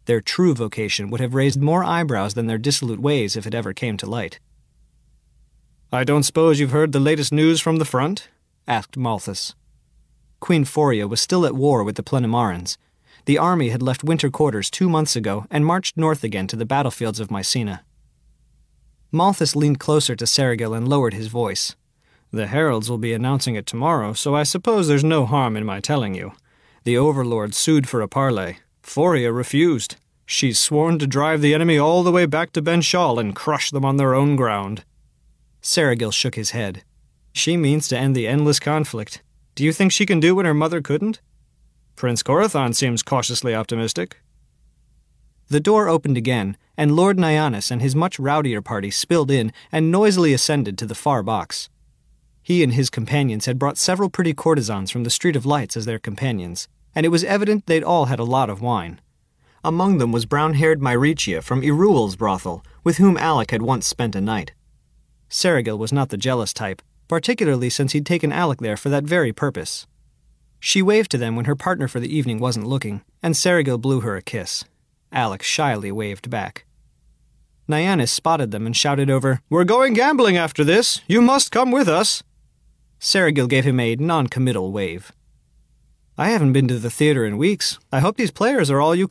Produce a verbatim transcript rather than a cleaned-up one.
Their true vocation would have raised more eyebrows than their dissolute ways if it ever came to light. "I don't suppose you've heard the latest news from the front?" asked Malthus. Queen Foria was still at war with the Plenimarans. The army had left winter quarters two months ago and marched north again to the battlefields of Mycena. Malthus leaned closer to Sergil and lowered his voice. "The heralds will be announcing it tomorrow, so I suppose there's no harm in my telling you. The overlord sued for a parley. Foria refused. She's sworn to drive the enemy all the way back to Ben-Shal and crush them on their own ground." Sergil shook his head. "She means to end the endless conflict. Do you think she can do what her mother couldn't?" "Prince Corathon seems cautiously optimistic." The door opened again, and Lord Nyannis and his much rowdier party spilled in and noisily ascended to the far box. He and his companions had brought several pretty courtesans from the Street of Lights as their companions, and it was evident they'd all had a lot of wine. Among them was brown-haired Myretia from Iruel's brothel, with whom Alec had once spent a night. Sergil was not the jealous type, particularly since he'd taken Alec there for that very purpose. She waved to them when her partner for the evening wasn't looking, and Sergil blew her a kiss. Alec shyly waved back. Nyannis spotted them and shouted over, "We're going gambling after this! You must come with us!" Sergil gave him a non-committal wave. "I haven't been to the theater in weeks. I hope these players are all you